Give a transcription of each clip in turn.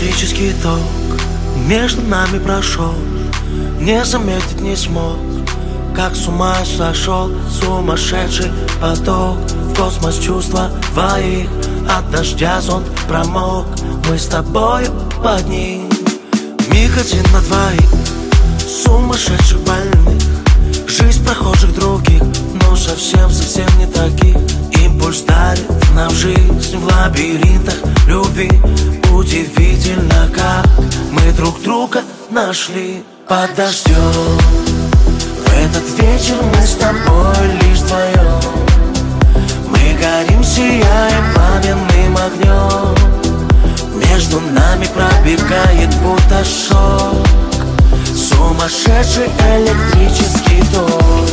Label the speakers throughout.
Speaker 1: Электрический ток между нами прошел, не заметить не смог, как с ума сошел. Сумасшедший поток, в космос чувства двоих. От дождя зонт промок, мы с тобою под ним. Миг один на двоих, сумасшедших больных. Жизнь прохожих других, но совсем не таких. Импульс дарит нам жизнь в лабиринтах любви. Удивительно, как мы друг друга нашли под дождем. В этот вечер мы с тобой лишь вдвоем. Мы горим, сияем пламенным огнем. Между нами пробегает будто шок сумасшедший электрический ток.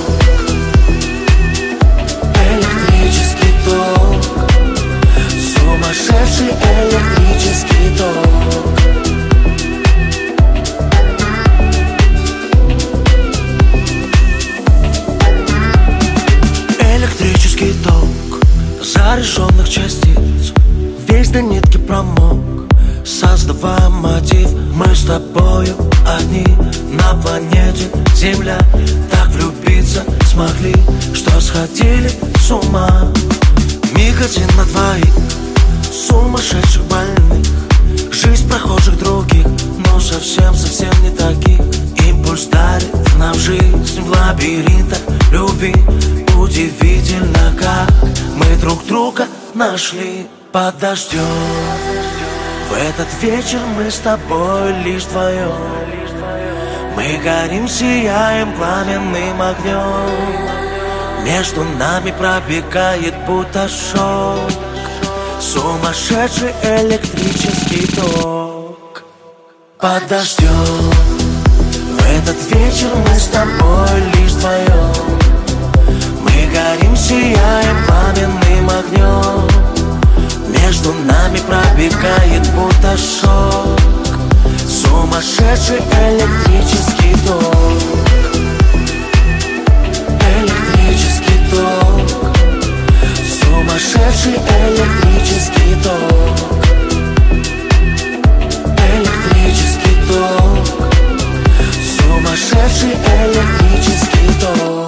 Speaker 1: Электрический ток, сумасшедший электрический ток. Электрический ток заряженных частиц, весь до нитки промок, создавая мотив. Мы с тобою одни на планете Земля. Так влюбиться смогли, что сходили с ума. Миг один на двоих, сумасшедших больных. Жизнь прохожих других, но совсем не таких. Импульс дарит нам жизнь в лабиринтах любви. Удивительно, как мы друг друга нашли под дождем. В этот вечер мы с тобой лишь вдвоем. Мы горим, сияем пламенным огнем. Между нами пробегает будто шок сумасшедший электрический ток. Под дождем в этот вечер мы с тобой лишь вдвоем. Мы горим, сияем пламенным огнем. Между нами пробегает будто шок сумасшедший электрический ток. Электрический ток, сумасшедший электрический ток. Электрический ток, сумасшедший электрический ток.